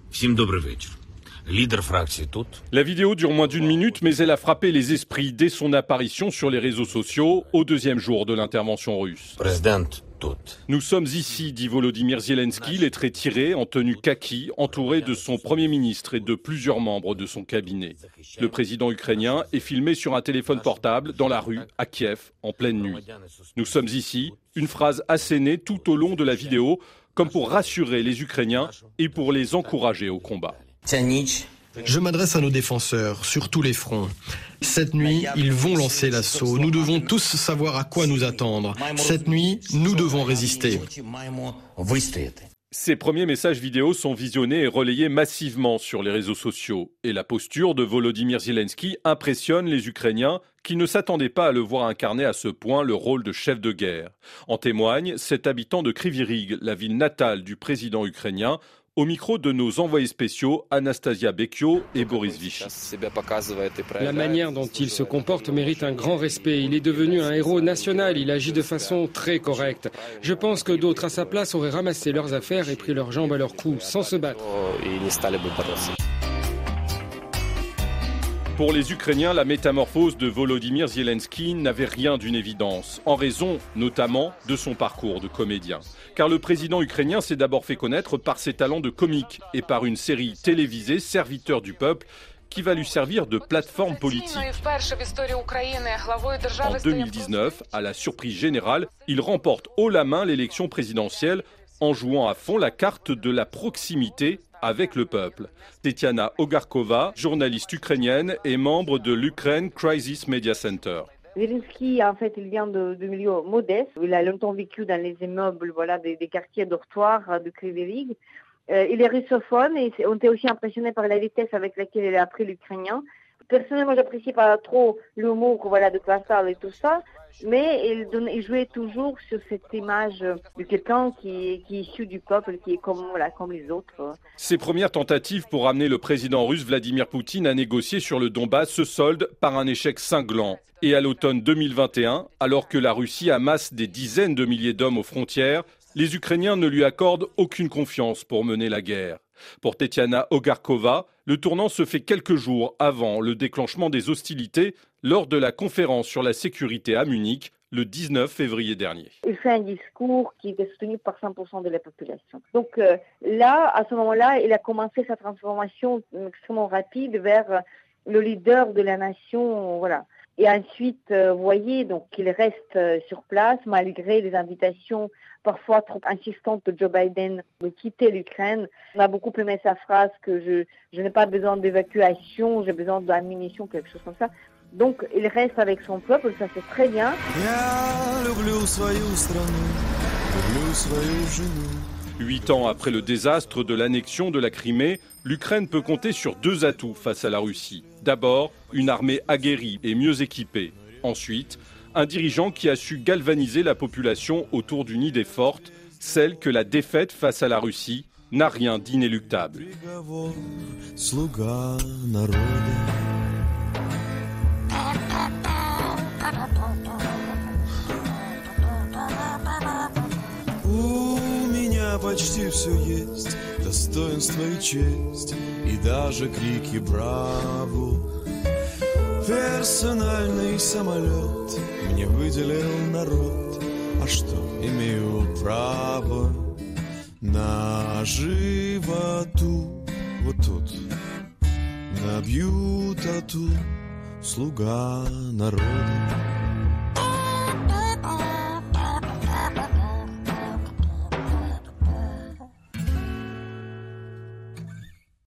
Всім добрий вечір. Leader фракції тут. La vidéo dure moins d'une minute, mais elle a frappé les esprits dès son apparition sur les réseaux sociaux au deuxième jour de l'intervention russe. Президент тут. Nous sommes ici, dit Volodymyr Zelensky, les traits tirés, en tenue kaki, entouré de son Premier ministre et de plusieurs membres de son cabinet. Le président ukrainien est filmé sur un téléphone portable dans la rue, à Kiev, en pleine nuit. Nous sommes ici, une phrase assénée tout au long de la vidéo, comme pour rassurer les Ukrainiens et pour les encourager au combat. Je m'adresse à nos défenseurs, sur tous les fronts. Cette nuit, ils vont lancer l'assaut. Nous devons tous savoir à quoi nous attendre. Cette nuit, nous devons résister. Ces premiers messages vidéo sont visionnés et relayés massivement sur les réseaux sociaux. Et la posture de Volodymyr Zelensky impressionne les Ukrainiens qui ne s'attendaient pas à le voir incarner à ce point le rôle de chef de guerre. En témoigne cet habitant de Kryvyi Rih, la ville natale du président ukrainien, au micro de nos envoyés spéciaux Anastasia Bekio et Boris Vichy. La manière dont il se comporte mérite un grand respect. Il est devenu un héros national. Il agit de façon très correcte. Je pense que d'autres à sa place auraient ramassé leurs affaires et pris leurs jambes à leur cou, sans se battre. Pour les Ukrainiens, la métamorphose de Volodymyr Zelensky n'avait rien d'une évidence, en raison notamment de son parcours de comédien. Car le président ukrainien s'est d'abord fait connaître par ses talents de comique et par une série télévisée, Serviteur du peuple, qui va lui servir de plateforme politique. En 2019, à la surprise générale, il remporte haut la main l'élection présidentielle en jouant à fond la carte de la proximité avec le peuple. Tetiana Ogarkova, journaliste ukrainienne et membre de l'Ukraine Crisis Media Center. Zelensky, en fait, il vient de milieux modestes. Il a longtemps vécu dans les immeubles, des quartiers dortoirs de Kryvyi Rih. Il est russophone et on était aussi impressionné par la vitesse avec laquelle il a appris l'ukrainien. Personnellement, j'apprécie pas trop l'humour, de Klassal et tout ça, mais il jouait toujours sur cette image de quelqu'un qui est issu du peuple, qui est comme les autres. Ses premières tentatives pour amener le président russe Vladimir Poutine à négocier sur le Donbass se soldent par un échec cinglant. Et à l'automne 2021, alors que la Russie amasse des dizaines de milliers d'hommes aux frontières, les Ukrainiens ne lui accordent aucune confiance pour mener la guerre. Pour Tetiana Ogarkova, le tournant se fait quelques jours avant le déclenchement des hostilités lors de la conférence sur la sécurité à Munich le 19 février dernier. Il fait un discours qui était soutenu par 100% de la population. Donc là, à ce moment-là, il a commencé sa transformation extrêmement rapide vers le leader de la nation, Et ensuite, vous voyez, donc qu'il reste sur place malgré les invitations parfois trop insistantes de Joe Biden de quitter l'Ukraine. On a beaucoup aimé sa phrase que je n'ai pas besoin d'évacuation, j'ai besoin d'ammunition, quelque chose comme ça. Donc, il reste avec son peuple, ça c'est très bien. 8 ans après le désastre de l'annexion de la Crimée, l'Ukraine peut compter sur 2 atouts face à la Russie. D'abord, une armée aguerrie et mieux équipée. Ensuite, un dirigeant qui a su galvaniser la population autour d'une idée forte, celle que la défaite face à la Russie n'a rien d'inéluctable. Почти все есть, достоинство и честь, и даже крики «Браво!». Персональный самолет мне выделил народ, а что, имею право на животу. Вот тут набью тату, слуга народа.